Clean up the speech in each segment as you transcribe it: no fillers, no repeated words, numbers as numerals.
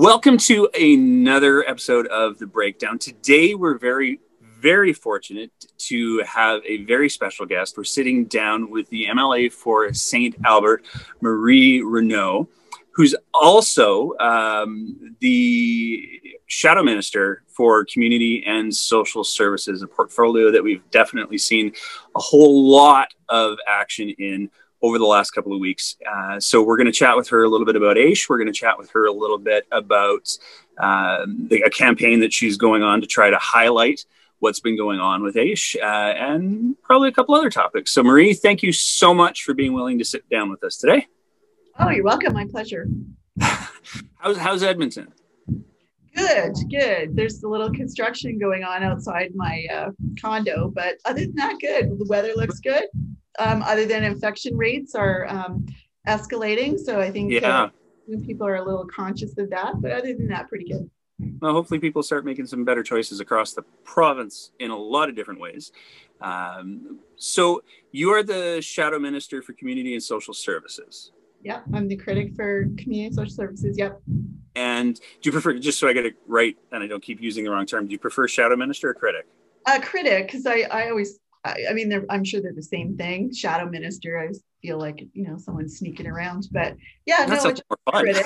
Welcome to another episode of The Breakdown. Today, we're very fortunate to have a very special guest. We're sitting down with the MLA for St. Albert, Marie Renaud, who's also the Shadow Minister for Community and Social Services, a portfolio that we've definitely seen a whole lot of action in over the last couple of weeks. So we're going to chat with her a little bit about AISH. We're going to chat with her a little bit about a campaign that she's going on to try to highlight what's been going on with AISH and probably a couple other topics. So Marie, thank you so much for being willing to sit down with us today. Oh, you're welcome. My pleasure. How's Edmonton? Good. There's a little construction going on outside my condo, but other than that, good. The weather looks good. Other than infection rates are escalating. So I think people are a little conscious of that, but other than that, pretty good. Well, hopefully people start making some better choices across the province in a lot of different ways. So you are the Shadow Minister for Community and Social Services. Yeah, I'm the critic for Community and Social Services. Yep. And do you prefer, just so I get it right and I don't keep using the wrong term, do you prefer Shadow Minister or critic? Critic, because I mean, I'm sure they're the same thing. Shadow Minister, I feel like, someone's sneaking around, but yeah, that sounds more fun. Critic.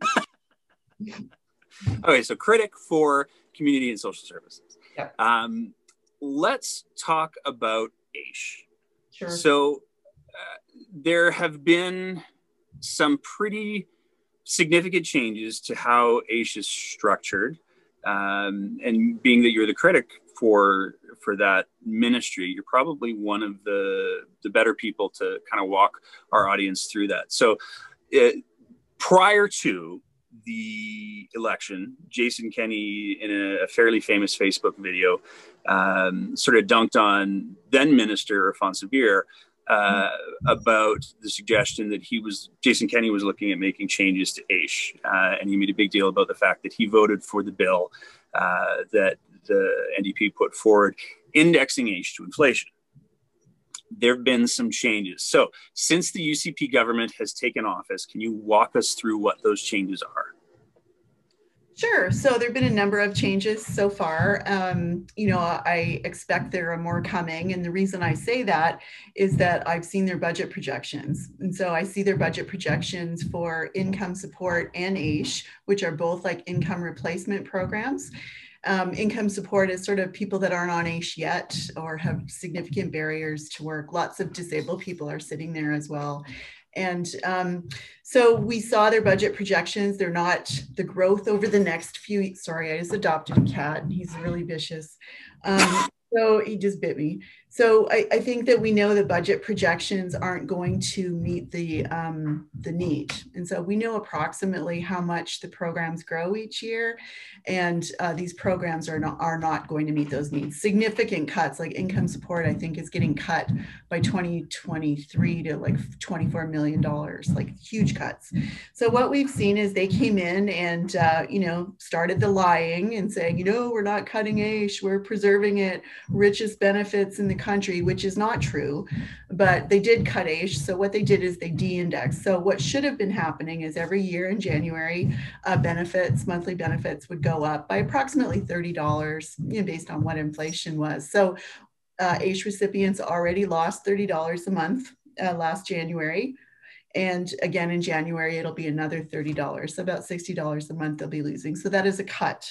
Okay, so critic for Community and Social Services. Yep. Let's talk about AISH. Sure. So there have been some pretty significant changes to how AISH is structured. And being that you're the critic for that ministry, you're probably one of the better people to kind of walk our audience through that. So prior to the election, Jason Kenney, in a fairly famous Facebook video, sort of dunked on then Minister Alphonse Birr about the suggestion that Jason Kenney was looking at making changes to AISH. And he made a big deal about the fact that he voted for the bill that the NDP put forward, indexing AISH to inflation. There have been some changes. So since the UCP government has taken office, can you walk us through what those changes are? Sure. So there have been a number of changes so far. I expect there are more coming. And the reason I say that is that I've seen their budget projections. And so I see their budget projections for income support and AISH, which are both like income replacement programs. Income support is sort of people that aren't on AISH yet or have significant barriers to work. Lots of disabled people are sitting there as well. And so we saw their budget projections. They're not the growth over the next few weeks. Sorry, I just adopted a cat. He's really vicious. So he just bit me. So I think that we know the budget projections aren't going to meet the need. And so we know approximately how much the programs grow each year. And these programs are not going to meet those needs. Significant cuts, like income support, I think is getting cut by 2023 to like $24 million, like huge cuts. So what we've seen is they came in and, started the lying and saying, we're not cutting AISH, we're preserving it, richest benefits in the country, which is not true, but they did cut AISH. So what they did is they de-indexed. So what should have been happening is every year in January, monthly benefits would go up by approximately $30, based on what inflation was. So AISH recipients already lost $30 a month last January. And again, in January, it'll be another $30. So about $60 a month they'll be losing. So that is a cut.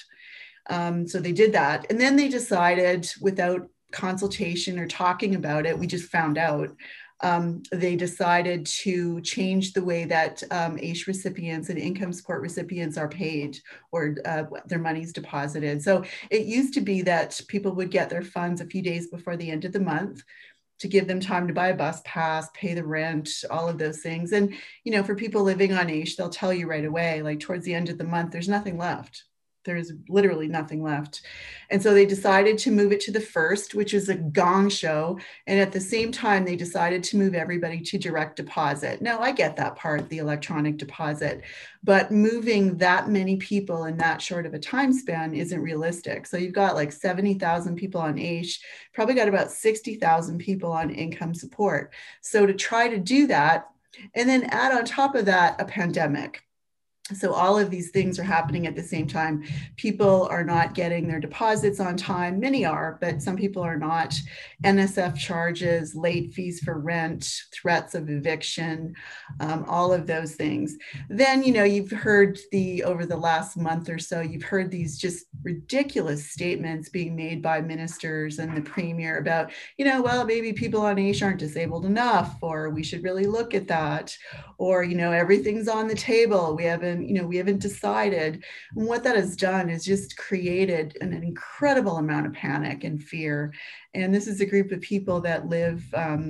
So they did that. And then they decided, without consultation or talking about it, we just found out, they decided to change the way that AISH recipients and income support recipients are paid, or their money's deposited. So it used to be that people would get their funds a few days before the end of the month to give them time to buy a bus pass, pay the rent, all of those things. And, for people living on AISH, they'll tell you right away, like towards the end of the month, there's nothing left. There's literally nothing left. And so they decided to move it to the first, which is a gong show. And at the same time, they decided to move everybody to direct deposit. Now, I get that part, the electronic deposit, but moving that many people in that short of a time span isn't realistic. So you've got like 70,000 people on AISH, probably got about 60,000 people on income support. So to try to do that, and then add on top of that a pandemic. So all of these things are happening at the same time. People are not getting their deposits on time. Many are, but some people are not. NSF charges, late fees for rent, threats of eviction, all of those things. Then, you've heard over the last month or so, you've heard these just ridiculous statements being made by ministers and the premier about, well, maybe people on AISH aren't disabled enough, or we should really look at that, or, everything's on the table. We haven't decided. And what that has done is just created an incredible amount of panic and fear. And this is a group of people that live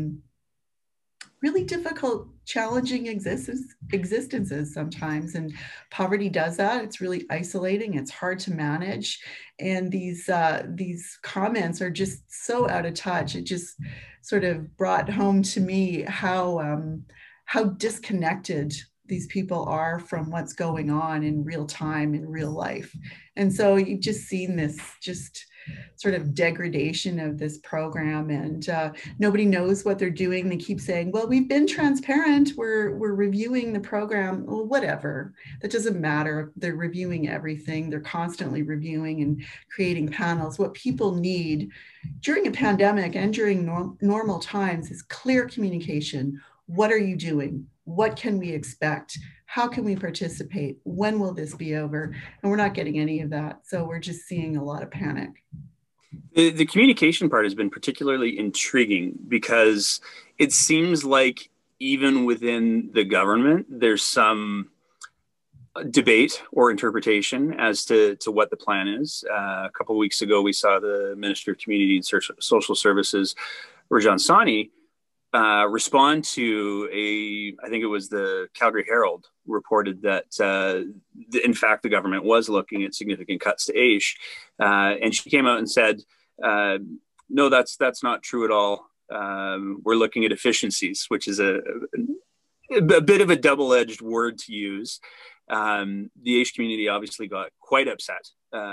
really difficult, challenging existences sometimes. And poverty does that. It's really isolating. It's hard to manage. And these comments are just so out of touch. It just sort of brought home to me how disconnected these people are from what's going on in real time, in real life. And so you've just seen this just sort of degradation of this program, and nobody knows what they're doing. They keep saying, well, we've been transparent. We're reviewing the program. Well, whatever. That doesn't matter. They're reviewing everything. They're constantly reviewing and creating panels. What people need during a pandemic and during normal times is clear communication. What are you doing? What can we expect? How can we participate? When will this be over? And we're not getting any of that. So we're just seeing a lot of panic. The communication part has been particularly intriguing because it seems like even within the government, there's some debate or interpretation as to what the plan is. A couple of weeks ago, we saw the Minister of Community and Social Services, Rajan Sawhney, respond to I think it was the Calgary Herald reported that, in fact, the government was looking at significant cuts to AISH. And she came out and said, no, that's not true at all. We're looking at efficiencies, which is a bit of a double-edged word to use. The AISH community obviously got quite upset.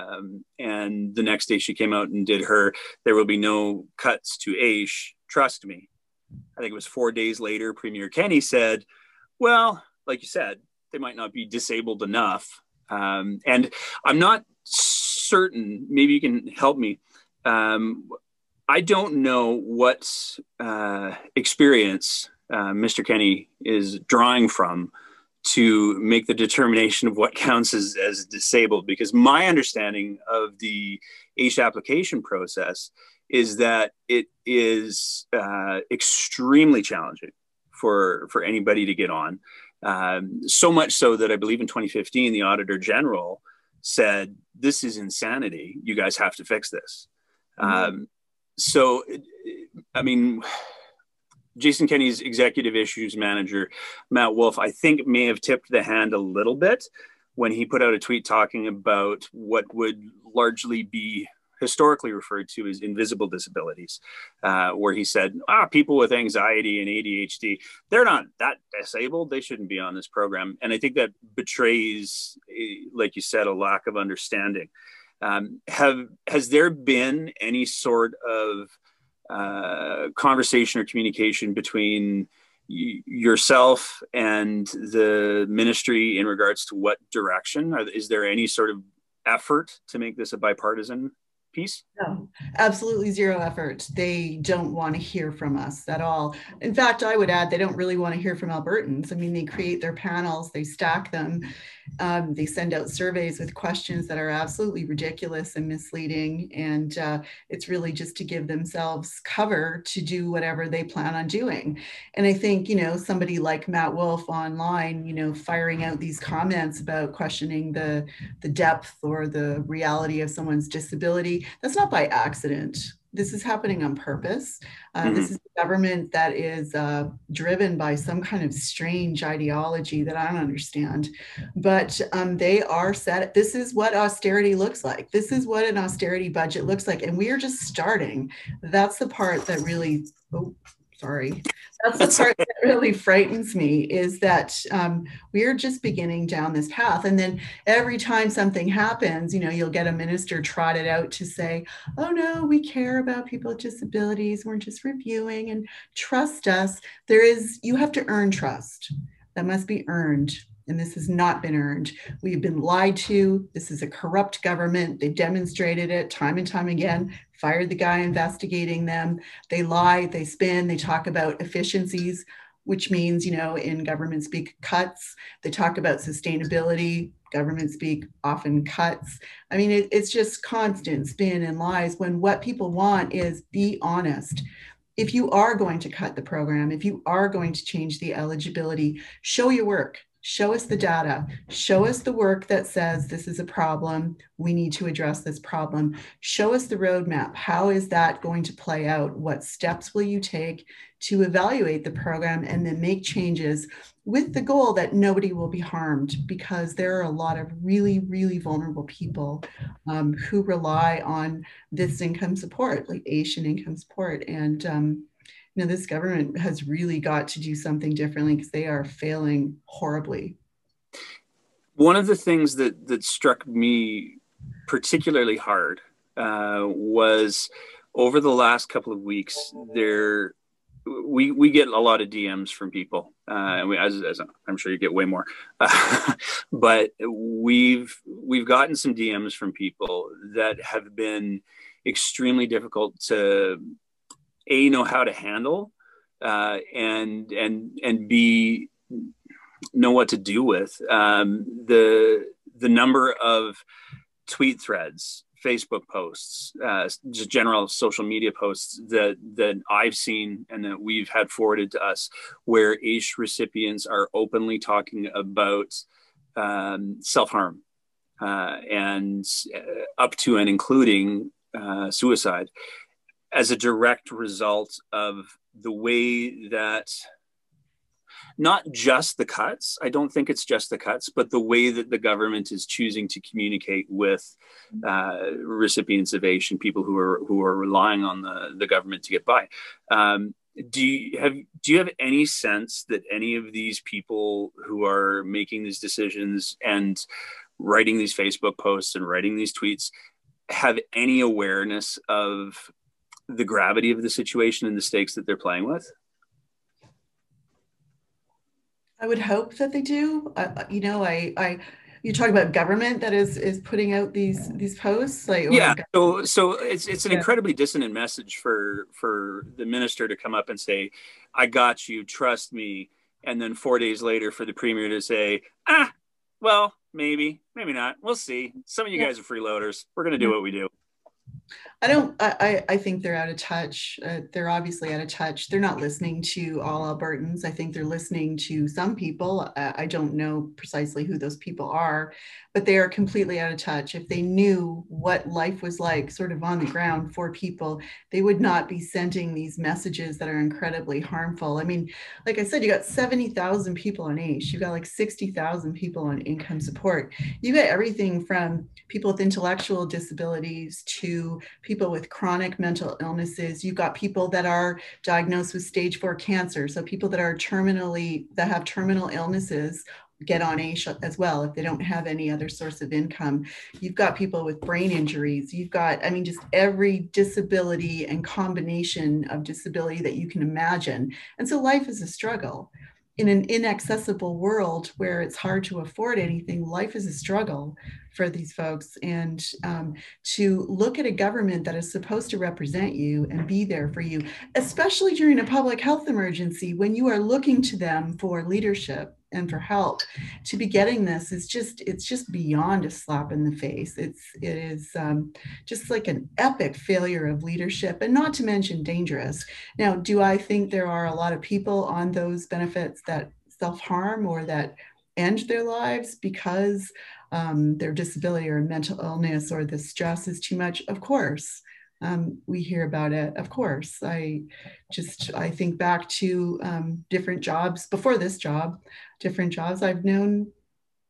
And the next day she came out and did there will be no cuts to AISH, trust me. I think it was 4 days later, Premier Kenney said, well, like you said, they might not be disabled enough. And I'm not certain, maybe you can help me. I don't know what experience Mr. Kenney is drawing from to make the determination of what counts as disabled, because my understanding of the AISH application process is that it is extremely challenging for anybody to get on. So much so that I believe in 2015, the Auditor General said, this is insanity. You guys have to fix this. Mm-hmm. So, I mean, Jason Kenney's executive issues manager, Matt Wolf, I think may have tipped the hand a little bit when he put out a tweet talking about what would largely be historically referred to as invisible disabilities, where he said, people with anxiety and ADHD, they're not that disabled. They shouldn't be on this program. And I think that betrays, like you said, a lack of understanding. Has there been any sort of conversation or communication between yourself and the ministry in regards to what direction? Is there any sort of effort to make this a bipartisan piece? No, absolutely zero effort. They don't want to hear from us at all. In fact, I would add, they don't really want to hear from Albertans. I mean, they create their panels, they stack them, they send out surveys with questions that are absolutely ridiculous and misleading. And it's really just to give themselves cover to do whatever they plan on doing. And I think, somebody like Matt Wolf online, firing out these comments about questioning the depth or the reality of someone's disability, that's not by accident. This is happening on purpose. This is a government that is driven by some kind of strange ideology that I don't understand. But they are set. This is what austerity looks like. This is what an austerity budget looks like. And we are just starting. That's the part that really, that's the part that really frightens me, is that we're just beginning down this path. And then every time something happens, you'll get a minister trotted out to say, oh no, we care about people with disabilities. We're just reviewing, and trust us. You have to earn trust. That must be earned. and this has not been earned. We've been lied to. This is a corrupt government. They've demonstrated it time and time again, fired the guy investigating them. They lie, they spin, they talk about efficiencies, which means, you know, in government speak, cuts. They talk about sustainability, government speak, often cuts. I mean, it's just constant spin and lies when what people want is be honest. If you are going to cut the program, if you are going to change the eligibility, show your work. Show us the data. Show us the work that says this is a problem. We need to address this problem. Show us the roadmap. How is that going to play out? What steps will you take to evaluate the program and then make changes with the goal that nobody will be harmed, because there are a lot of really, really vulnerable people who rely on this income support, like AISH income support. And you know, this government has really got to do something differently because they are failing horribly. One of the things that struck me particularly hard was over the last couple of weeks, we get a lot of DMs from people, and as I'm sure you get way more, but we've gotten some DMs from people that have been extremely difficult to know how to handle, and B, know what to do with. The number of tweet threads, Facebook posts, just general social media posts that I've seen and that we've had forwarded to us, where AISH recipients are openly talking about self-harm and up to and including suicide, as a direct result of the way that not just the cuts, I don't think it's just the cuts, but the way that the government is choosing to communicate with recipients of AISH and people who are relying on the government to get by. Do you have any sense that any of these people who are making these decisions and writing these Facebook posts and writing these tweets have any awareness of the gravity of the situation and the stakes that they're playing with? I would hope that they do. You know, you talk about government that is putting out these posts, like, yeah. So it's an incredibly dissonant message for the minister to come up and say, "I got you, trust me," and then 4 days later for the premier to say, well, maybe not. We'll see. Some of you guys are freeloaders. We're going to do what we do. I think they're out of touch. They're obviously out of touch. They're not listening to all Albertans. I think they're listening to some people. I don't know precisely who those people are, but they are completely out of touch. If they knew what life was like sort of on the ground for people, they would not be sending these messages that are incredibly harmful. I mean, like I said, you got 70,000 people on AISH. You got like 60,000 people on income support. You got everything from people with intellectual disabilities to people with chronic mental illnesses. You've got people that are diagnosed with stage 4 cancer. So people that have terminal illnesses get on AISH as well if they don't have any other source of income. You've got people with brain injuries. You've got, I mean, just every disability and combination of disability that you can imagine. And so life is a struggle. In an inaccessible world where it's hard to afford anything, life is a struggle for these folks. And to look at a government that is supposed to represent you and be there for you, especially during a public health emergency, when you are looking to them for leadership and for help, to be getting this is it's just beyond a slap in the face. It is just like an epic failure of leadership, and not to mention dangerous. Now, do I think there are a lot of people on those benefits that self-harm or that end their lives because their disability or mental illness or the stress is too much? Of course. We hear about it, of course. I think back to different jobs before this job, different jobs. I've known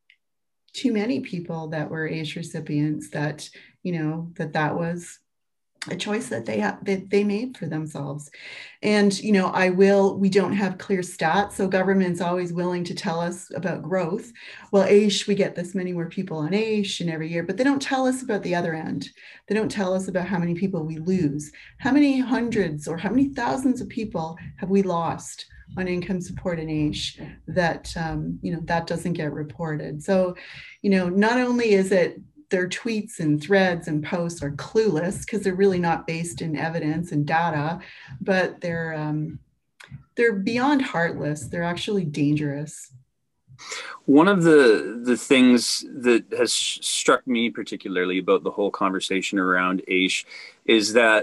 too many people that were AISH recipients that, you know, that was a choice that they made for themselves. And we don't have clear stats, so government's always willing to tell us about growth. Well, AISH, we get this many more people on AISH in every year, but they don't tell us about the other end. They don't tell us about how many people we lose, how many hundreds or how many thousands of people have we lost on income support in AISH that that doesn't get reported. So not only is it their tweets and threads and posts are clueless because they're really not based in evidence and data, but they're beyond heartless. They're actually dangerous. One of the things that has struck me particularly about the whole conversation around AISH is that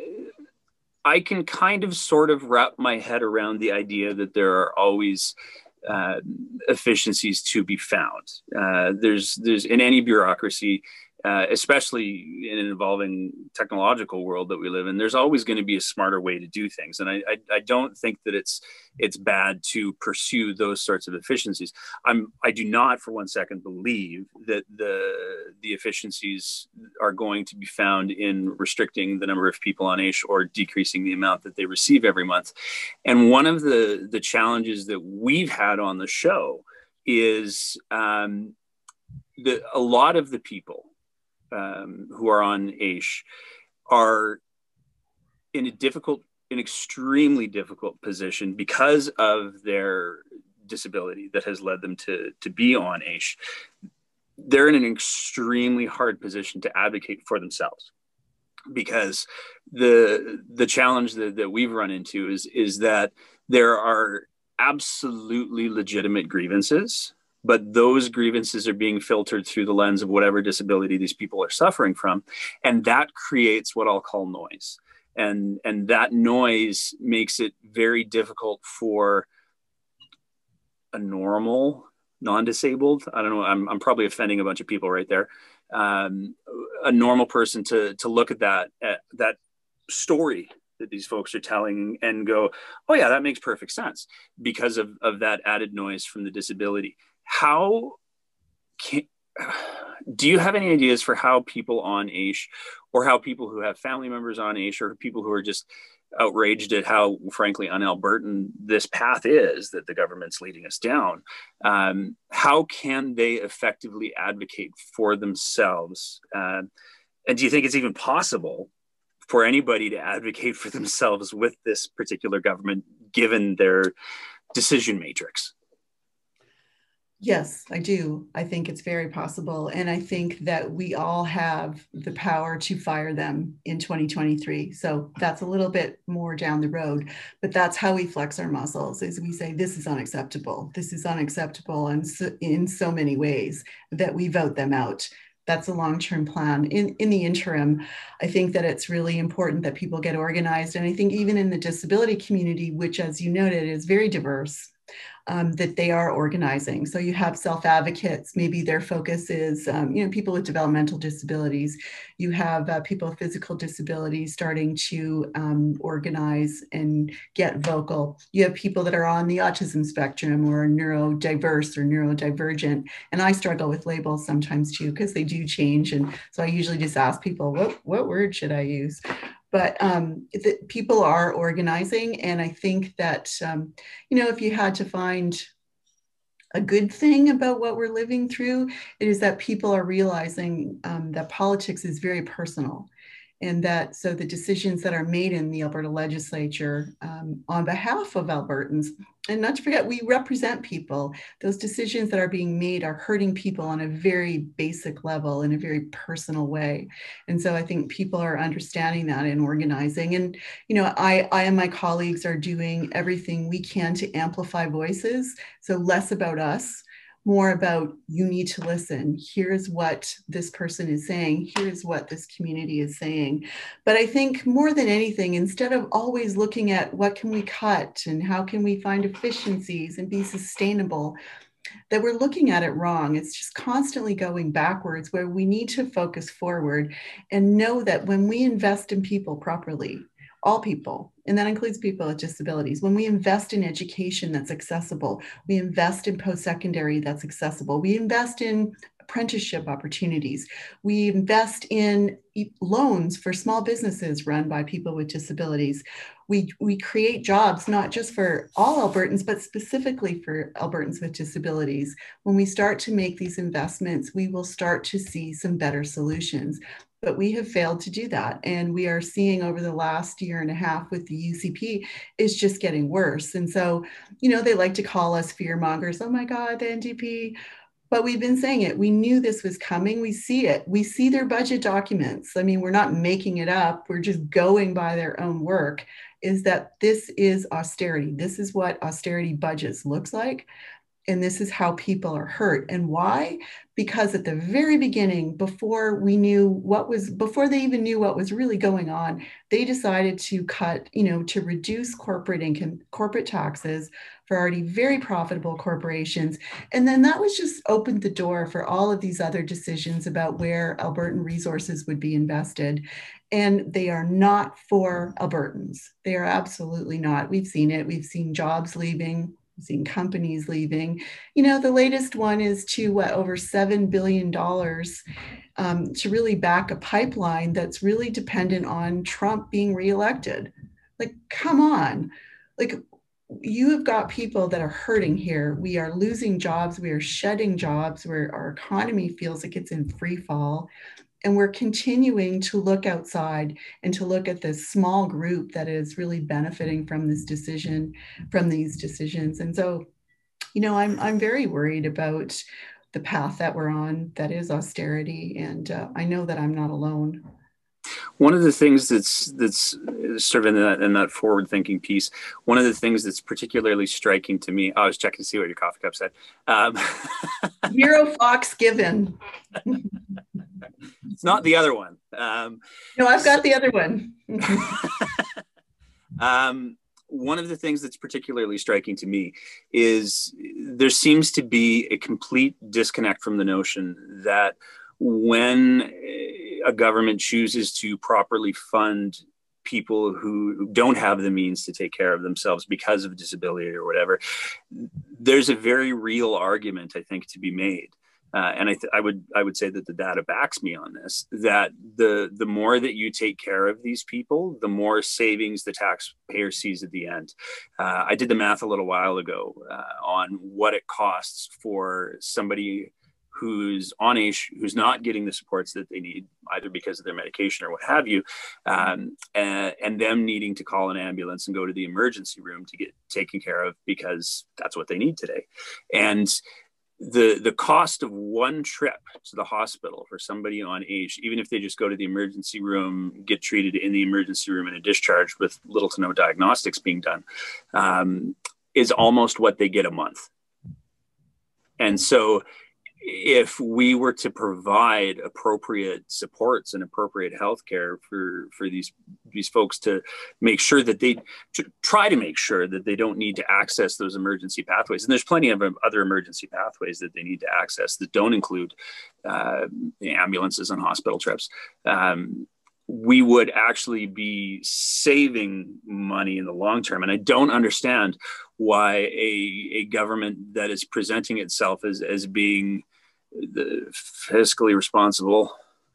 I can kind of sort of wrap my head around the idea that there are always efficiencies to be found. There's in any bureaucracy, especially in an evolving technological world that we live in, there's always going to be a smarter way to do things. And I don't think that it's bad to pursue those sorts of efficiencies. I do not for one second believe that the efficiencies are going to be found in restricting the number of people on AISH or decreasing the amount that they receive every month. And one of the challenges that we've had on the show is that a lot of the people who are on AISH are in an extremely difficult position because of their disability that has led them to be on AISH. They're in an extremely hard position to advocate for themselves, because the challenge that we've run into is that there are absolutely legitimate grievances, but those grievances are being filtered through the lens of whatever disability these people are suffering from. And that creates what I'll call noise. And that noise makes it very difficult for a normal non-disabled, I don't know, I'm probably offending a bunch of people right there, a normal person to look at that story that these folks are telling and go, oh yeah, that makes perfect sense because of that added noise from the disability. Do you have any ideas for how people on AISH, or how people who have family members on AISH, or people who are just outraged at how, frankly, un-Albertan this path is that the government's leading us down, how can they effectively advocate for themselves? And do you think it's even possible for anybody to advocate for themselves with this particular government, given their decision matrix? Yes, I do. I think it's very possible. And I think that we all have the power to fire them in 2023. So that's a little bit more down the road, but that's how we flex our muscles, is we say, this is unacceptable. This is unacceptable. And in so many ways that we vote them out. That's a long-term plan. In the interim, I think that it's really important that people get organized. And I think even in the disability community, which, as you noted, is very diverse, that they are organizing. So you have self-advocates, maybe their focus is, people with developmental disabilities. You have people with physical disabilities starting to organize and get vocal. You have people that are on the autism spectrum or neurodiverse or neurodivergent. And I struggle with labels sometimes too, because they do change. And so I usually just ask people, what word should I use? But people are organizing. And I think that, if you had to find a good thing about what we're living through, it is that people are realizing that politics is very personal. And that so the decisions that are made in the Alberta legislature on behalf of Albertans, and not to forget, we represent people, those decisions that are being made are hurting people on a very basic level in a very personal way. And so I think people are understanding that and organizing. And, I and my colleagues are doing everything we can to amplify voices. So less about us, more about, you need to listen. Here's what this person is saying. Here's what this community is saying. But I think more than anything, instead of always looking at what can we cut and how can we find efficiencies and be sustainable, that we're looking at it wrong. It's just constantly going backwards, where we need to focus forward and know that when we invest in people properly, all people, and that includes people with disabilities, when we invest in education that's accessible, we invest in post-secondary that's accessible, we invest in apprenticeship opportunities. We invest in loans for small businesses run by people with disabilities. We create jobs, not just for all Albertans, but specifically for Albertans with disabilities. When we start to make these investments, we will start to see some better solutions. But we have failed to do that. And we are seeing over the last year and a half with the UCP is just getting worse. And so, they like to call us fear mongers. Oh my God, the NDP. But we've been saying it. We knew this was coming. We see it. We see their budget documents. I mean, we're not making it up. We're just going by their own work, is that this is austerity. This is what austerity budgets looks like. And this is how people are hurt. And why? Because at the very beginning, before they even knew what was really going on, they decided to cut, to reduce corporate income, corporate taxes for already very profitable corporations. And then that was just opened the door for all of these other decisions about where Albertan resources would be invested. And they are not for Albertans. They are absolutely not. We've seen it. We've seen jobs leaving. Seeing companies leaving. The latest one is to over $7 billion to really back a pipeline that's really dependent on Trump being reelected. Like, come on. Like, you have got people that are hurting here. We are losing jobs. We are shedding jobs where our economy feels like it's in free fall. And we're continuing to look outside and to look at this small group that is really benefiting from this decision, from these decisions. And so, I'm very worried about the path that we're on, that is austerity. And I know that I'm not alone. One of the things that's sort of in that forward-thinking piece, one of the things that's particularly striking to me, I was checking to see what your coffee cup said. Zero Fox given. It's not the other one. No, I've got the other one. One of the things that's particularly striking to me is there seems to be a complete disconnect from the notion that when a government chooses to properly fund people who don't have the means to take care of themselves because of disability or whatever, there's a very real argument, I think, to be made. And I would say that the data backs me on this, that the more that you take care of these people, the more savings the taxpayer sees at the end. I did the math a little while ago on what it costs for somebody who's on AISH, who's not getting the supports that they need, either because of their medication or what have you, and them needing to call an ambulance and go to the emergency room to get taken care of because that's what they need today. And the cost of one trip to the hospital for somebody on AISH, even if they just go to the emergency room, get treated in the emergency room and are discharged with little to no diagnostics being done, is almost what they get a month. And so if we were to provide appropriate supports and appropriate healthcare for these folks, to make sure that they try to make sure that they don't need to access those emergency pathways, and there's plenty of other emergency pathways that they need to access that don't include ambulances on hospital trips, we would actually be saving money in the long term. And I don't understand why a government that is presenting itself as being the fiscally responsible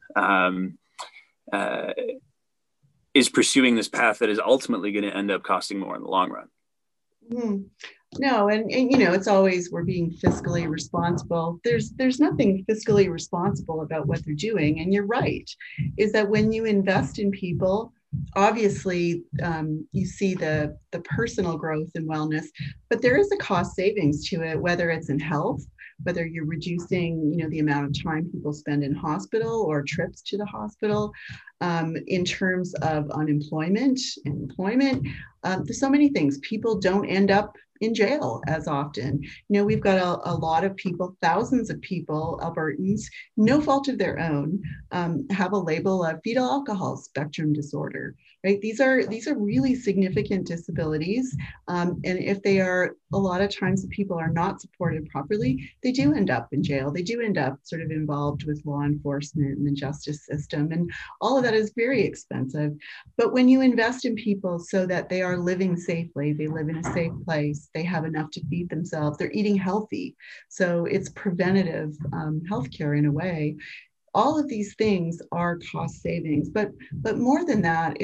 is pursuing this path that is ultimately going to end up costing more in the long run. Mm. No, and it's always, we're being fiscally responsible. There's nothing fiscally responsible about what they're doing. And you're right, is that when you invest in people, obviously you see the personal growth and wellness, but there is a cost savings to it, whether it's in health, whether you're reducing, the amount of time people spend in hospital or trips to the hospital, in terms of unemployment, employment. There's so many things. People don't end up in jail as often. We've got a lot of people, thousands of people, Albertans, no fault of their own, have a label of fetal alcohol spectrum disorder. right? These are really significant disabilities, and if they are, a lot of times, if people are not supported properly, they do end up in jail. They do end up sort of involved with law enforcement and the justice system, and all of that is very expensive. But when you invest in people so that they are living safely, they live in a safe place, they have enough to feed themselves, they're eating healthy, so it's preventative healthcare in a way. All of these things are cost savings, but more than that,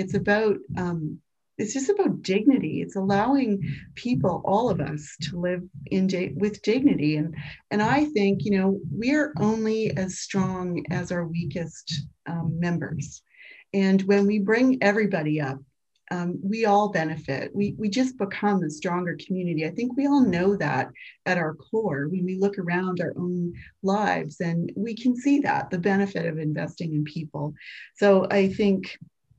it's just about dignity. It's allowing people, all of us, to live with dignity. And I think, we're only as strong as our weakest members. And when we bring everybody up, we all benefit. We just become a stronger community. I think we all know that at our core when we look around our own lives, and we can see that the benefit of investing in people. So I think,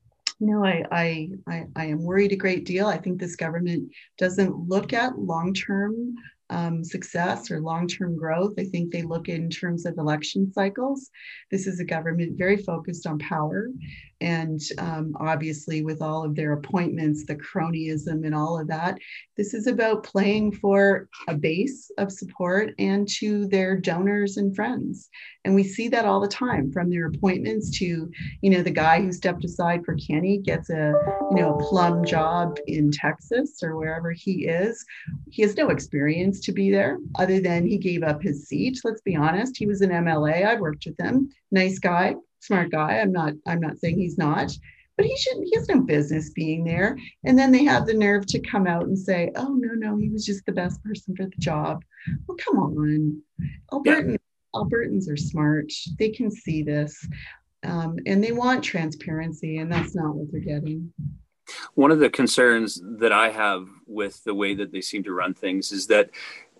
I am worried a great deal. I think this government doesn't look at long-term success or long-term growth. I think they look in terms of election cycles. This is a government very focused on power. And obviously, with all of their appointments, the cronyism and all of that, this is about playing for a base of support and to their donors and friends. And we see that all the time, from their appointments to, the guy who stepped aside for Kenny gets a plum job in Texas or wherever he is. He has no experience to be there other than he gave up his seat. Let's be honest. He was an MLA. I worked with him. Nice guy. Smart guy. I'm not saying he's not, but he has no business being there. And then they have the nerve to come out and say, oh, no, he was just the best person for the job. Well, come on. Albertans are smart. They can see this. And they want transparency, and that's not what they're getting. One of the concerns that I have with the way that they seem to run things is that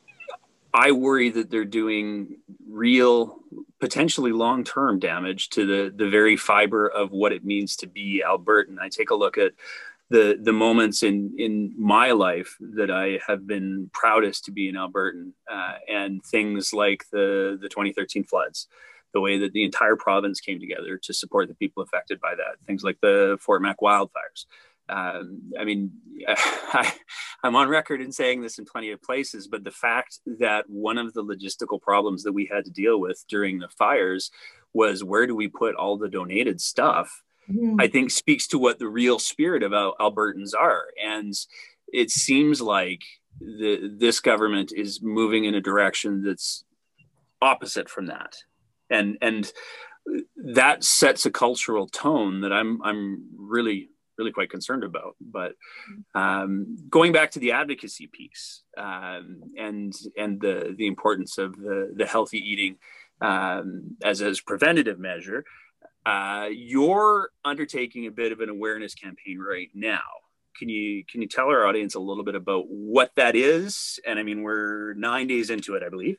I worry that they're doing real, potentially long-term damage to the very fiber of what it means to be Albertan. I take a look at the moments in my life that I have been proudest to be an Albertan, and things like the 2013 floods, the way that the entire province came together to support the people affected by that, things like the Fort Mac wildfires. I'm on record in saying this in plenty of places, but the fact that one of the logistical problems that we had to deal with during the fires was, where do we put all the donated stuff? I think speaks to what the real spirit of Albertans are. And it seems like this government is moving in a direction that's opposite from that. And that sets a cultural tone that I'm really quite concerned about. But going back to the advocacy piece, and the importance of the healthy eating as a preventative measure, you're undertaking a bit of an awareness campaign right now. Can you tell our audience a little bit about what that is? And I mean, we're 9 days into it, I believe.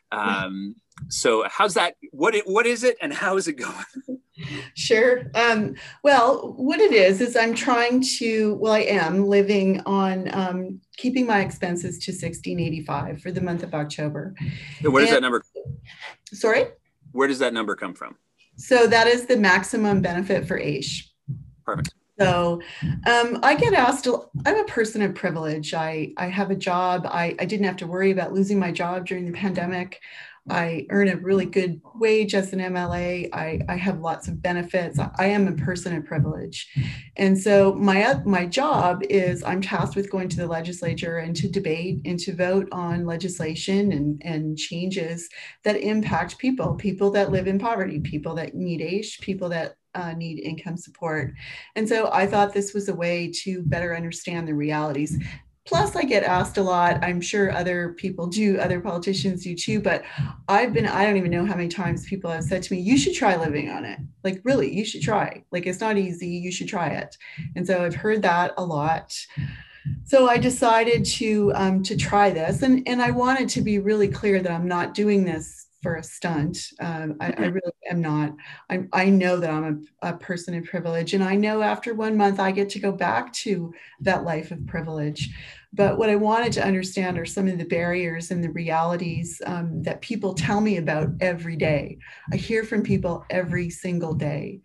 So how's that? What is it, and how is it going? Sure. Well, what it is I'm trying to, I am living on keeping my expenses to $16.85 for the month of October. And where does that number? Sorry? Where does that number come from? So that is the maximum benefit for AISH. Perfect. So I get asked, I'm a person of privilege. I have a job. I didn't have to worry about losing my job during the pandemic. I earn a really good wage as an MLA. I have lots of benefits. I am a person of privilege. And so my job is, I'm tasked with going to the legislature and to debate and to vote on legislation and changes that impact people that live in poverty, people that need AISH, people that need income support. And so I thought this was a way to better understand the realities. Plus, I get asked a lot, I'm sure other people do, other politicians do too, but I don't even know how many times people have said to me, you should try living on it. Like, really, you should try. Like, it's not easy, you should try it. And so I've heard that a lot. So I decided to try this. And I wanted to be really clear that I'm not doing this for a stunt. I really am not. I know that I'm a person of privilege, and I know after 1 month I get to go back to that life of privilege. But what I wanted to understand are some of the barriers and the realities that people tell me about every day. I hear from people every single day.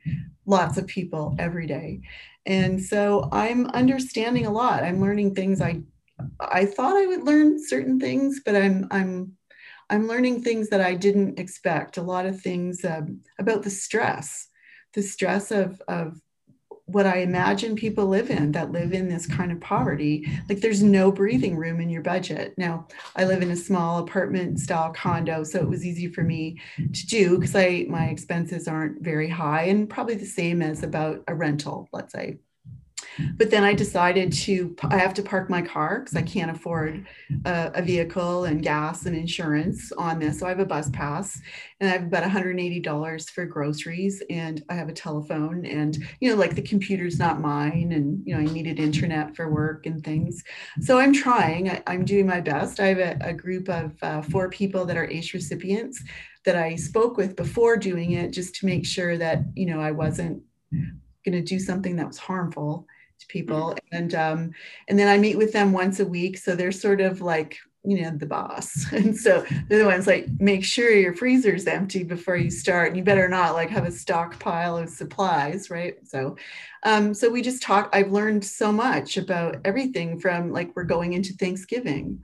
lots of people every day. And so I'm understanding a lot. I'm learning things I thought I would learn certain things, but I'm learning things that I didn't expect. A lot of things about the stress of what I imagine people live in that live in this kind of poverty. Like there's no breathing room in your budget. Now, I live in a small apartment style condo, so it was easy for me to do because my expenses aren't very high and probably the same as about a rental, let's say. But then I decided I have to park my car because I can't afford a vehicle and gas and insurance on this. So I have a bus pass and I have about $180 for groceries and I have a telephone and, like the computer's not mine and, I needed internet for work and things. So I'm trying, I'm doing my best. I have a group of 4 people that are ACE recipients that I spoke with before doing it just to make sure that, I wasn't going to do something that was harmful to people. And then I meet with them once a week. So they're sort of like, the boss. And so they're the ones like, make sure your freezer's empty before you start. And you better not like have a stockpile of supplies, right? So we just talk. I've learned so much about everything from like, we're going into Thanksgiving.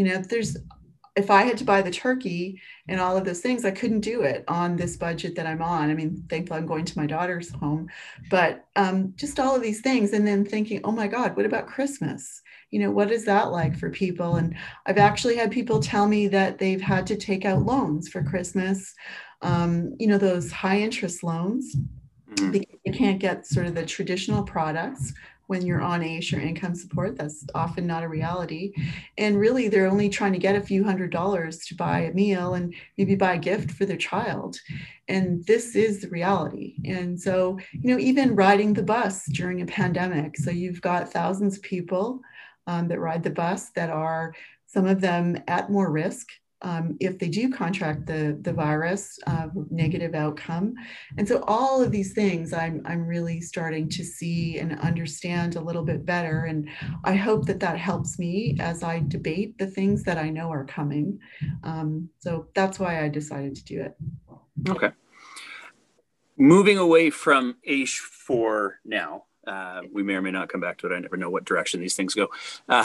If I had to buy the turkey and all of those things, I couldn't do it on this budget that I'm on. I mean, thankfully I'm going to my daughter's home, but just all of these things. And then thinking, oh my God, what about Christmas? What is that like for people? And I've actually had people tell me that they've had to take out loans for Christmas, those high interest loans, because they can't get sort of the traditional products. When you're on ACE or income support, that's often not a reality. And really, they're only trying to get a few $100s to buy a meal and maybe buy a gift for their child. And this is the reality. And so, even riding the bus during a pandemic. So you've got thousands of people that ride the bus that are, some of them at more risk. If they do contract the virus, negative outcome. And so all of these things I'm really starting to see and understand a little bit better. And I hope that helps me as I debate the things that I know are coming. So that's why I decided to do it. Okay. Moving away from ACE for now, we may or may not come back to it. I never know what direction these things go.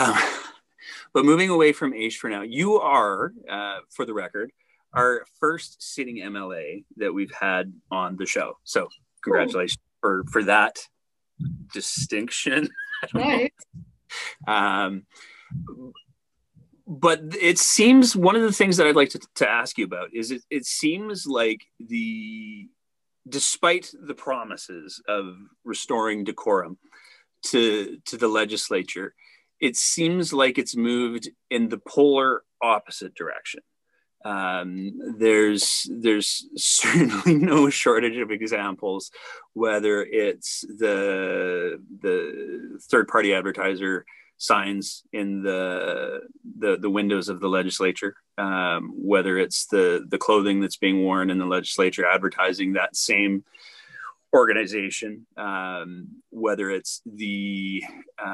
But moving away from ACE for now, you are, for the record, our first sitting MLA that we've had on the show. So congratulations for that distinction. Right. But it seems one of the things that I'd like to ask you about is it seems like despite the promises of restoring decorum to the legislature, it seems like it's moved in the polar opposite direction. There's certainly no shortage of examples, whether it's the third-party advertiser signs in the windows of the legislature, whether it's the clothing that's being worn in the legislature advertising that same organization, whether it's the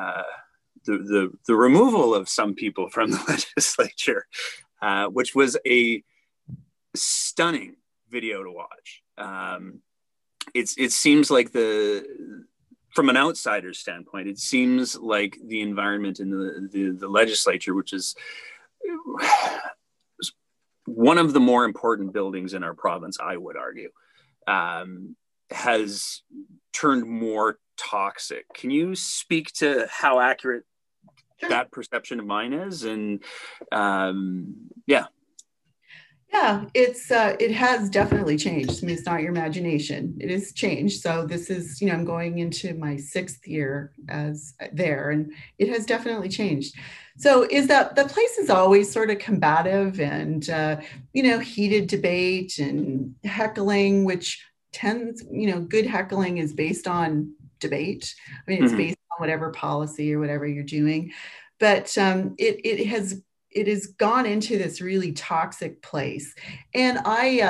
removal of some people from the legislature, which was a stunning video to watch. It seems like from an outsider's standpoint, it seems like the environment in the legislature, which is one of the more important buildings in our province, I would argue, has turned more toxic. Can you speak to how accurate that perception of mine is? And it has definitely changed. I mean, it's not your imagination. It has changed. So this is, I'm going into my 6th year as there, and it has definitely changed. So is that the place is always sort of combative and, heated debate and heckling, which tends, good heckling is based on debate. I mean, it's based on whatever policy or whatever you're doing, but it has gone into this really toxic place. And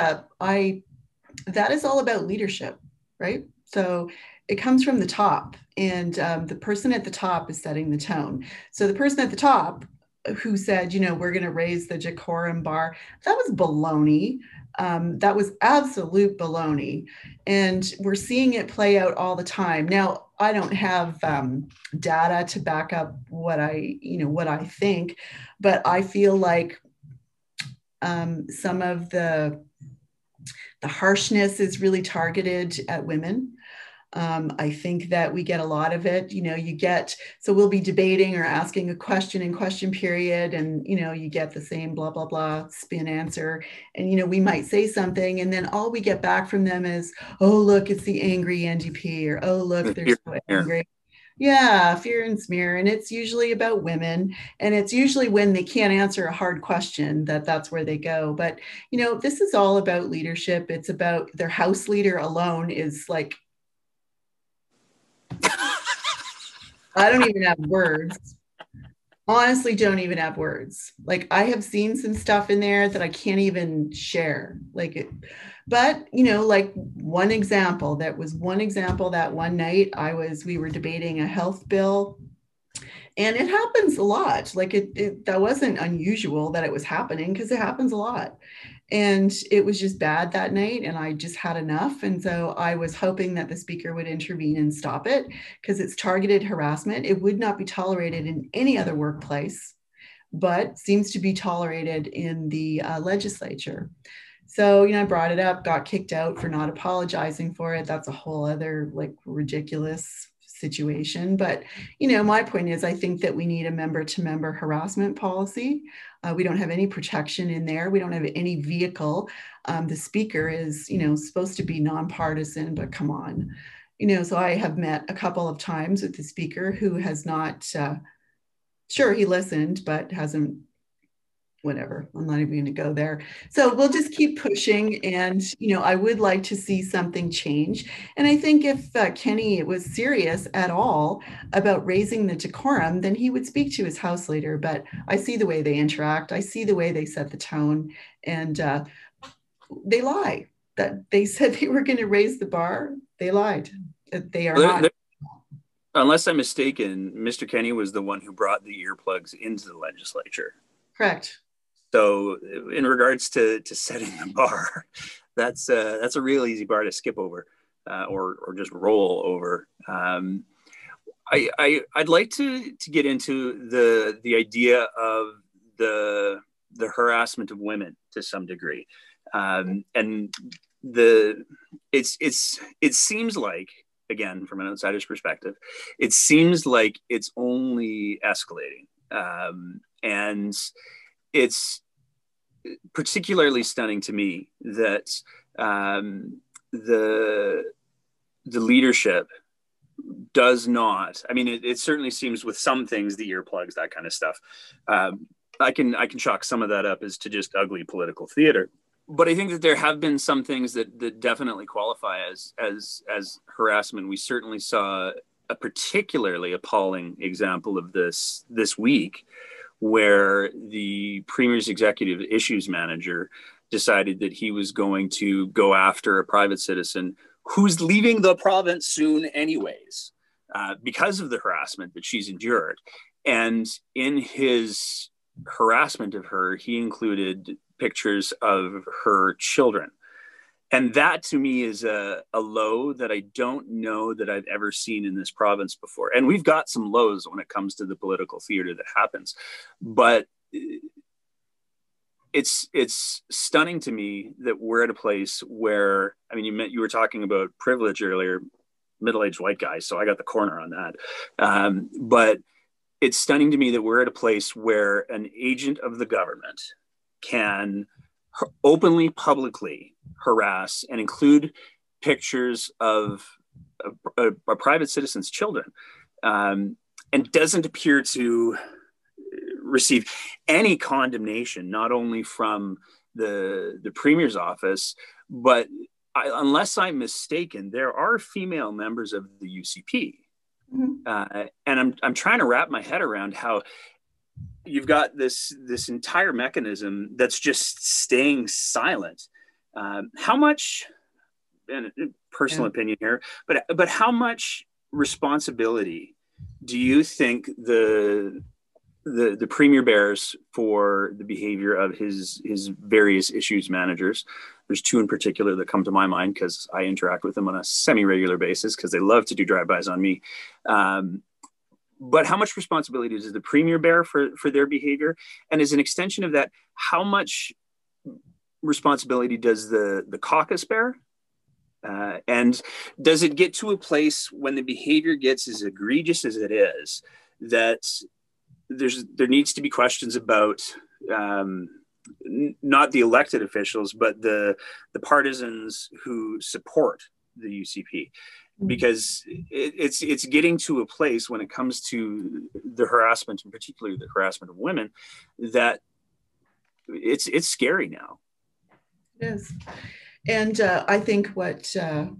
that is all about leadership, right? So it comes from the top, and the person at the top is setting the tone. So the person at the top who said, we're going to raise the decorum bar, that was baloney. That was absolute baloney. And we're seeing it play out all the time. Now, I don't have data to back up what I think, but I feel like some of the harshness is really targeted at women. I think that we get a lot of it. So we'll be debating or asking a question in question period, and you get the same blah blah blah spin answer, and we might say something, and then all we get back from them is, oh look, it's the angry NDP, or oh look, they're so angry. Yeah, fear and smear. And it's usually about women. And it's usually when they can't answer a hard question that's where they go. But, this is all about leadership. It's about their House leader alone is like, I don't even have words. Honestly, don't even have words. Like, I have seen some stuff in there that I can't even share. But like one example that one night we were debating a health bill, and it happens a lot. Like that wasn't unusual that it was happening, because it happens a lot. And it was just bad that night, and I just had enough. And so I was hoping that the speaker would intervene and stop it, because it's targeted harassment. It would not be tolerated in any other workplace, but seems to be tolerated in the legislature. So, I brought it up, got kicked out for not apologizing for it. That's a whole other ridiculous situation. But, my point is, I think that we need a member-to-member harassment policy. We don't have any protection in there. We don't have any vehicle. The speaker is, supposed to be nonpartisan, but come on. So I have met a couple of times with the speaker who has not, sure, he listened, but hasn't, whatever, I'm not even going to go there. So we'll just keep pushing. And, I would like to see something change. And I think if Kenney was serious at all about raising the decorum, then he would speak to his House leader. But I see the way they interact. I see the way they set the tone. And they lie. That they said they were going to raise the bar. They lied. They are not. Unless I'm mistaken, Mr. Kenney was the one who brought the earplugs into the legislature. Correct. So in regards to setting the bar, that's a real easy bar to skip over or just roll over. I'd like to get into the idea of the harassment of women to some degree, and it seems like, again, from an outsider's perspective, it seems like it's only escalating, and it's particularly stunning to me that the leadership does not. I mean, it certainly seems with some things, the earplugs, that kind of stuff. I can chalk some of that up as to just ugly political theater. But I think that there have been some things that definitely qualify as harassment. We certainly saw a particularly appalling example of this week, where the Premier's executive issues manager decided that he was going to go after a private citizen who's leaving the province soon anyways, because of the harassment that she's endured. And in his harassment of her, he included pictures of her children. And that, to me, is a low that I don't know that I've ever seen in this province before. And we've got some lows when it comes to the political theater that happens. But it's stunning to me that we're at a place where, I mean, you were talking about privilege earlier, middle-aged white guy, so I got the corner on that. But it's stunning to me that we're at a place where an agent of the government can openly, publicly harass and include pictures of a private citizen's children, and doesn't appear to receive any condemnation, not only from the Premier's office, but unless I'm mistaken, there are female members of the UCP. Mm-hmm. And I'm trying to wrap my head around how you've got this entire mechanism that's just staying silent. How much, and personal opinion here, but how much responsibility do you think the the premier bears for the behavior of his various issues managers. There's two in particular that come to my mind because I interact with them on a semi-regular basis because they love to do drive-bys on me. But how much responsibility does the premier bear for their behavior? And as an extension of that, how much responsibility does the caucus bear? And does it get to a place when the behavior gets as egregious as it is that there needs to be questions about not the elected officials, but the partisans who support the UCP? Because it's getting to a place when it comes to the harassment, and particularly the harassment of women, that it's scary now. It is. And I think what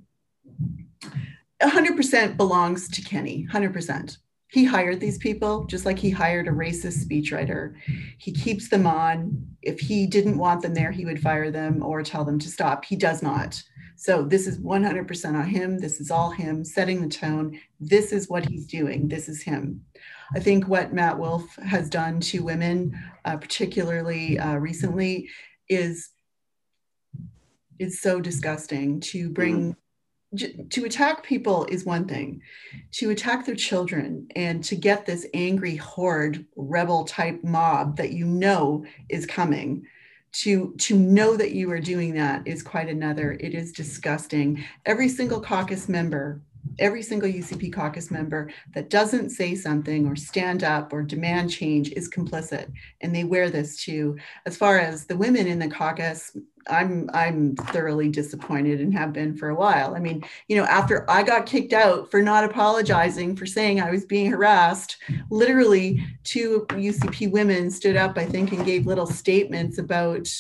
100% belongs to Kenney, 100%. He hired these people just like he hired a racist speechwriter. He keeps them on. If he didn't want them there, he would fire them or tell them to stop. He does not. So this is 100% on him. This is all him setting the tone. This is what he's doing. This is him. I think what Matt Wolf has done to women, particularly recently, is so disgusting. To bring to attack people is one thing. To attack their children and to get this angry horde rebel type mob that you know is coming, to know that you are doing that is quite another. It is disgusting. Every single caucus member, every single UCP caucus member that doesn't say something or stand up or demand change is complicit, and they wear this too. As far as the women in the caucus, I'm thoroughly disappointed and have been for a while. I mean, you know, after I got kicked out for not apologizing for saying I was being harassed, literally two UCP women stood up, I think, and gave little statements about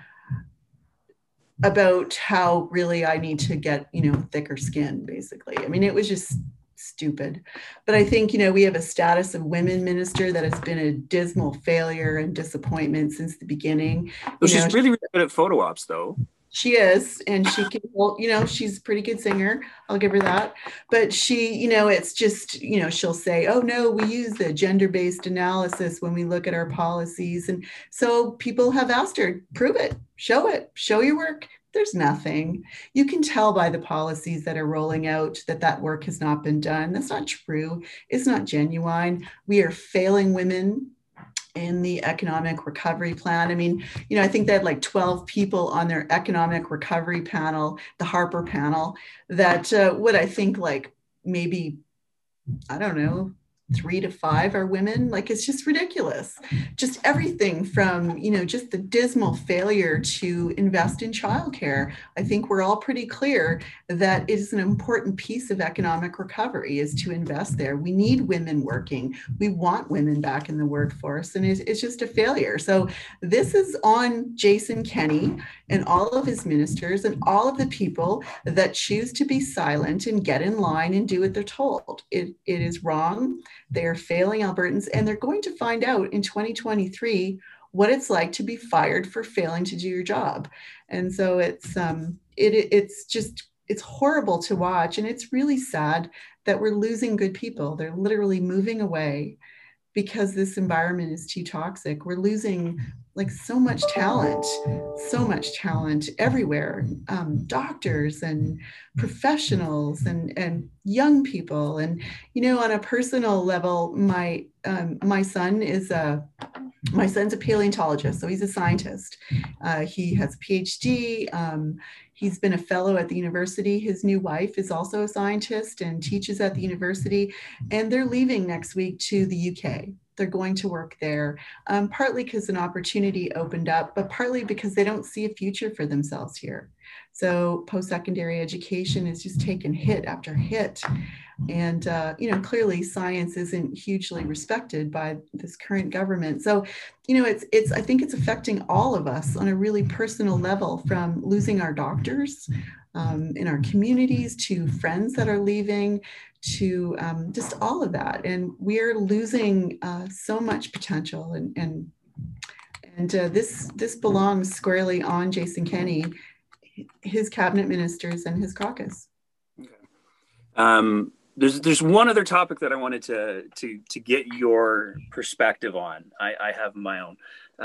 how really I need to get, you know, thicker skin, basically. I mean, it was just stupid. But I think, you know, we have a status of women minister that has been a dismal failure and disappointment since the beginning. Well, she's really good at photo ops, though. She is, and she can, well, you know, she's a pretty good singer. I'll give her that. But she, you know, it's just, you know, she'll say, oh, no, we use the gender-based analysis when we look at our policies. And so people have asked her, prove it, show your work. There's nothing. You can tell by the policies that are rolling out that work has not been done. That's not true. It's not genuine. We are failing women in the economic recovery plan. I mean, you know, I think they had like 12 people on their economic recovery panel, the Harper panel, that would, I think, like maybe, I don't know, 3 to 5 are women. Like, it's just ridiculous. Just everything from, you know, just the dismal failure to invest in childcare. I think we're all pretty clear that it is an important piece of economic recovery, is to invest there. We need women working. We want women back in the workforce, and it's just a failure. So this is on Jason Kenney and all of his ministers and all of the people that choose to be silent and get in line and do what they're told. It is wrong. They are failing Albertans, and they're going to find out in 2023 what it's like to be fired for failing to do your job. And so it's horrible to watch, and it's really sad that we're losing good people. They're literally moving away because this environment is too toxic. We're losing like so much talent everywhere, doctors and professionals and young people. And, you know, on a personal level, my son's a paleontologist, so he's a scientist. He has a PhD. He's been a fellow at the university. His new wife is also a scientist and teaches at the university, and they're leaving next week to the UK. They're going to work there, partly because an opportunity opened up, but partly because they don't see a future for themselves here. So post-secondary education is just taking hit after hit. And, you know, clearly science isn't hugely respected by this current government. So, you know, I think it's affecting all of us on a really personal level, from losing our doctors in our communities to friends that are leaving to just all of that. And we're losing so much potential. And this belongs squarely on Jason Kenney, his cabinet ministers, and his caucus. Okay. There's one other topic that I wanted to get your perspective on. I have my own,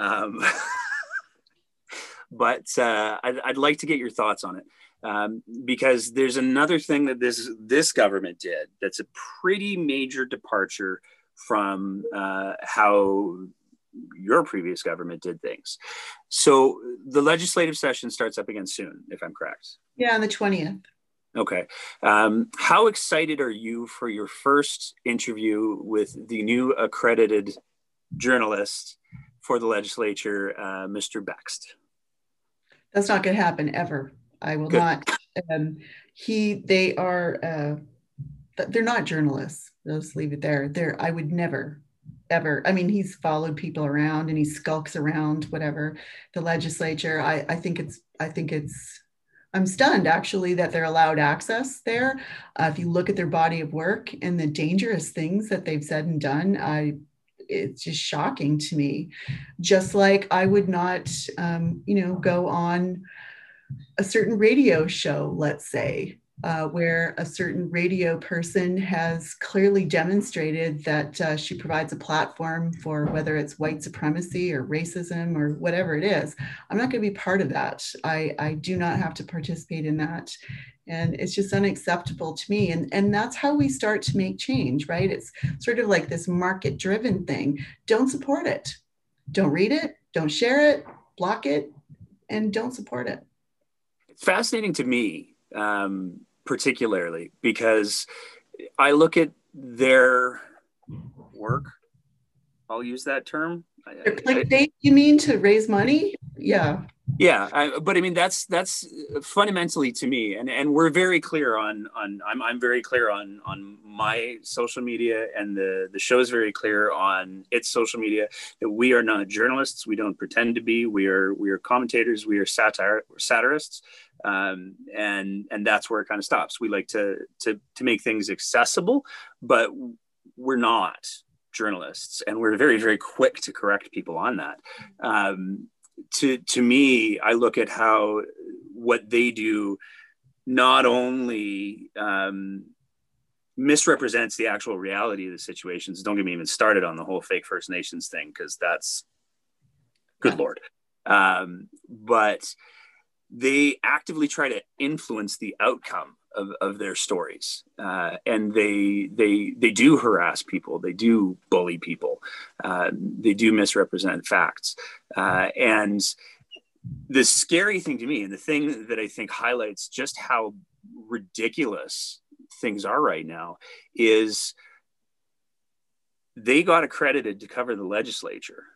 but I'd like to get your thoughts on it, because there's another thing that this government did that's a pretty major departure from how your previous government did things. So the legislative session starts up again soon, if I'm correct. Yeah, on the 20th. Okay. How excited are you for your first interview with the new accredited journalist for the legislature, Mr. Bext? That's not going to happen ever. I will not. They are, they're not journalists. I'll just leave it there. I would never, ever. I mean, he's followed people around and he skulks around, whatever, the legislature. I think it's, I'm stunned actually that they're allowed access there. If you look at their body of work and the dangerous things that they've said and done, it's just shocking to me. Just like I would not, go on a certain radio show, let's say, where a certain radio person has clearly demonstrated that she provides a platform for whether it's white supremacy or racism or whatever it is. I'm not going to be part of that. I do not have to participate in that. And it's just unacceptable to me. And that's how we start to make change, right? It's sort of like this market-driven thing. Don't support it. Don't read it. Don't share it. Block it. And don't support it. It's fascinating to me, particularly because I look at their work. I'll use that term. Clickbait, you mean, to raise money? Yeah. Yeah, but I mean that's fundamentally to me, and we're very clear on I'm very clear on my social media, and the show is very clear on its social media that we are not journalists. We don't pretend to be. We are commentators. We are satirists, and that's where it kind of stops. We like to make things accessible, but we're not journalists, and we're very, very quick to correct people on that. To me, I look at how what they do not only misrepresents the actual reality of the situations. Don't get me even started on the whole fake First Nations thing, because that's good Lord. But they actively try to influence the outcome of their stories, and they do harass people, they do bully people, they do misrepresent facts, and the scary thing to me, and the thing that I think highlights just how ridiculous things are right now, is they got accredited to cover the legislature.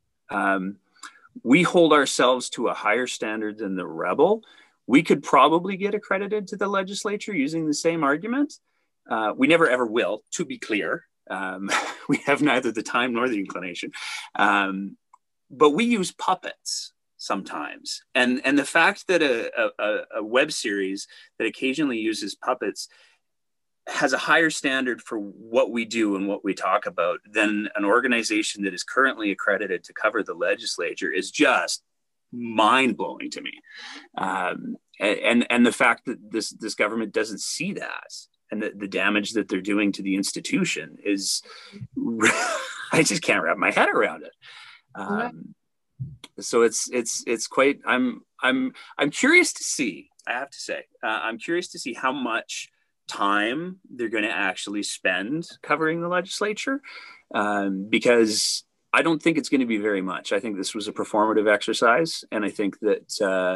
We hold ourselves to a higher standard than the Rebel. We could probably get accredited to the legislature using the same argument. We never ever will, to be clear. We have neither the time nor the inclination. But we use puppets sometimes. And the fact that a web series that occasionally uses puppets has a higher standard for what we do and what we talk about than an organization that is currently accredited to cover the legislature is just mind-blowing to me, and the fact that this government doesn't see that, and the damage that they're doing to the institution is I just can't wrap my head around it. So it's quite. I'm curious to see. I have to say, I'm curious to see how much time they're going to actually spend covering the legislature, because I don't think it's going to be very much. I think this was a performative exercise, and I think that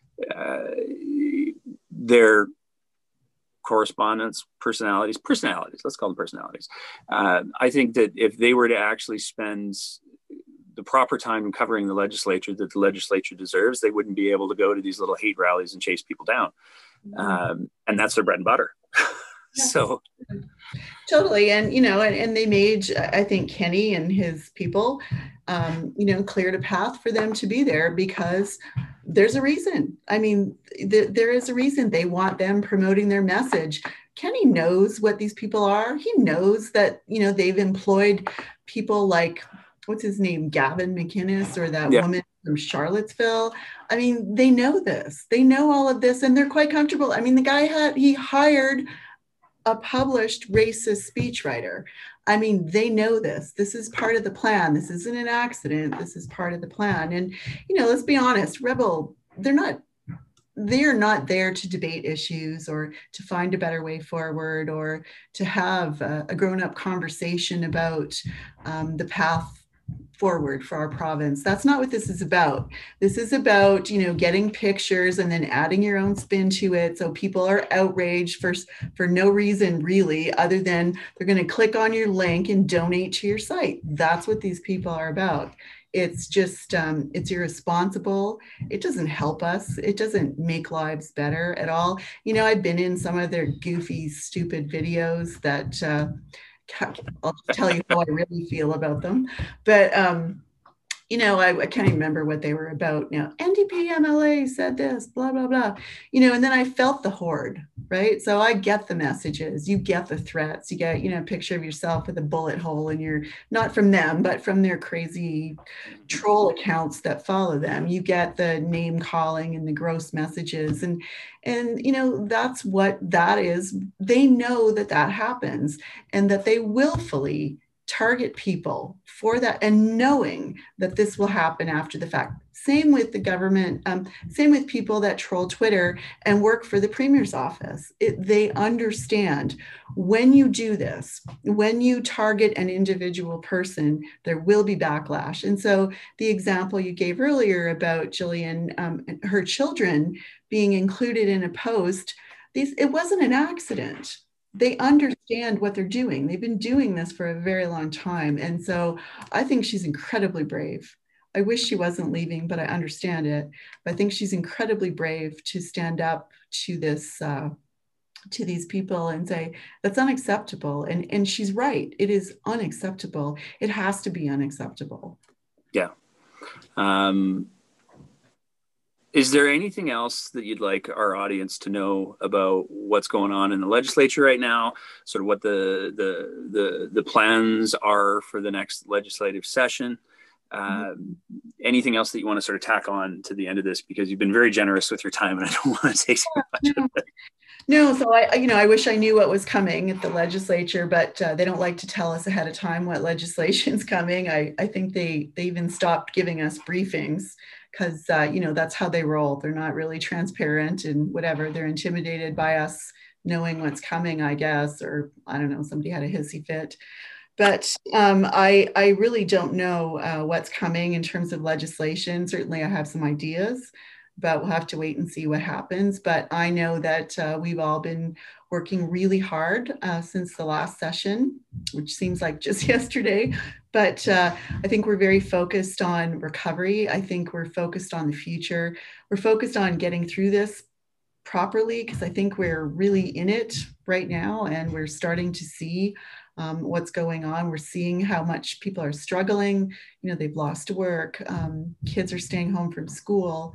their correspondents, personalities, let's call them personalities. I think that if they were to actually spend the proper time in covering the legislature that the legislature deserves, they wouldn't be able to go to these little hate rallies and chase people down. And that's their bread and butter. So totally. And and they made, I think, Kenny and his people cleared a path for them to be there, because there's a reason. I mean, there is a reason they want them promoting their message. Kenny knows what these people are. He knows that they've employed people like, what's his name, Gavin McInnes, or that woman from Charlottesville. I mean, they know this. They know all of this, and they're quite comfortable. I mean, the guy he hired a published racist speechwriter. I mean, they know this. This is part of the plan. This isn't an accident. This is part of the plan. And, you know, let's be honest, Rebel, they're not there to debate issues or to find a better way forward or to have a grown-up conversation about the path forward for our province. That's not what this is about. This is about, you know, getting pictures and then adding your own spin to it. So people are outraged for no reason really, other than they're going to click on your link and donate to your site. That's what these people are about. It's just, it's irresponsible. It doesn't help us. It doesn't make lives better at all. You know, I've been in some of their goofy, stupid videos that, I'll tell you how I really feel about them. But, you know, I can't remember what they were about now. NDP MLA said this, blah, blah, blah. You know, and then I felt the horde, right? So I get the messages, you get the threats, you get, you know, a picture of yourself with a bullet hole and you're not from them, but from their crazy troll accounts that follow them. You get the name calling and the gross messages. And you know, that's what that is. They know that that happens and that they willfully target people for that, and knowing that this will happen after the fact. Same with the government, same with people that troll Twitter and work for the Premier's office. They understand when you do this, when you target an individual person, there will be backlash. And so the example you gave earlier about Jillian, her children being included in a post, it wasn't an accident. They understand what they're doing. They've been doing this for a very long time. And so I think she's incredibly brave. I wish she wasn't leaving, but I understand it. But I think she's incredibly brave to stand up to this, to these people and say, that's unacceptable. And she's right. It is unacceptable. It has to be unacceptable. Yeah. Is there anything else that you'd like our audience to know about what's going on in the legislature right now? Sort of what the plans are for the next legislative session? Anything else that you want to sort of tack on to the end of this? Because you've been very generous with your time, and I don't want to take too much of it. No, so I wish I knew what was coming at the legislature, but they don't like to tell us ahead of time what legislation's coming. I think they even stopped giving us briefings because, that's how they roll. They're not really transparent and whatever. They're intimidated by us knowing what's coming, I guess, or I don't know, somebody had a hissy fit. But I really don't know what's coming in terms of legislation. Certainly I have some ideas, but we'll have to wait and see what happens. But I know that we've all been working really hard since the last session, which seems like just yesterday. But I think we're very focused on recovery. I think we're focused on the future. We're focused on getting through this properly because I think we're really in it right now and we're starting to see what's going on. We're seeing how much people are struggling. They've lost work. Kids are staying home from school.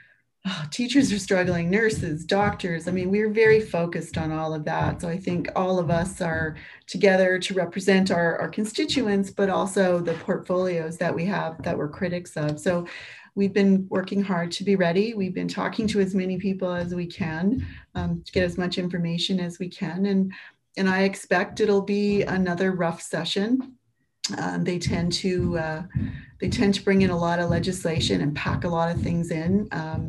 Teachers are struggling, nurses, doctors. I mean, we're very focused on all of that. So I think all of us are together to represent our constituents, but also the portfolios that we have that we're critics of. So we've been working hard to be ready. We've been talking to as many people as we can to get as much information as we can. And I expect it'll be another rough session. They tend to bring in a lot of legislation and pack a lot of things in.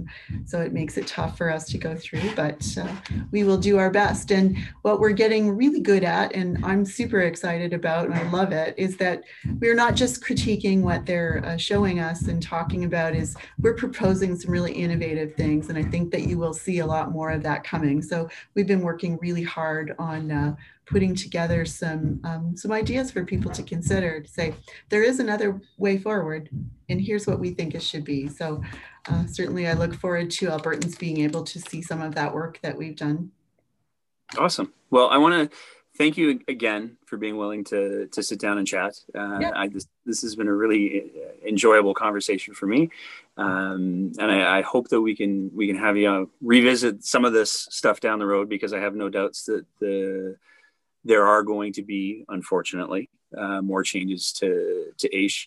So it makes it tough for us to go through, but we will do our best. And what we're getting really good at, and I'm super excited about, and I love it, is that we're not just critiquing what they're showing us and talking about, is we're proposing some really innovative things. And I think that you will see a lot more of that coming. So we've been working really hard on putting together some ideas for people to consider, to say, there is another way forward, and here's what we think it should be. So certainly I look forward to Albertans being able to see some of that work that we've done. Awesome. Well, I want to thank you again for being willing to sit down and chat. This has been a really enjoyable conversation for me. And I hope that we can have you revisit some of this stuff down the road, because I have no doubts that there are going to be, unfortunately, more changes to AISH.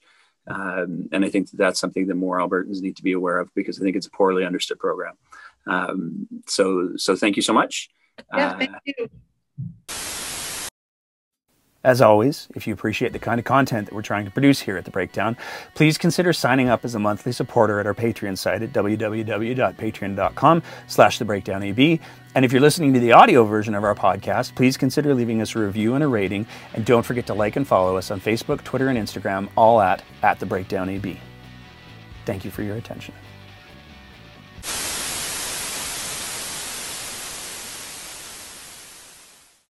And I think that's something that more Albertans need to be aware of, because I think it's a poorly understood program. So thank you so much. Yeah, thank you. As always, if you appreciate the kind of content that we're trying to produce here at The Breakdown, please consider signing up as a monthly supporter at our Patreon site at www.patreon.com/TheBreakdownAB. And if you're listening to the audio version of our podcast, please consider leaving us a review and a rating. And don't forget to like and follow us on Facebook, Twitter, and Instagram, all at TheBreakdownAB. Thank you for your attention.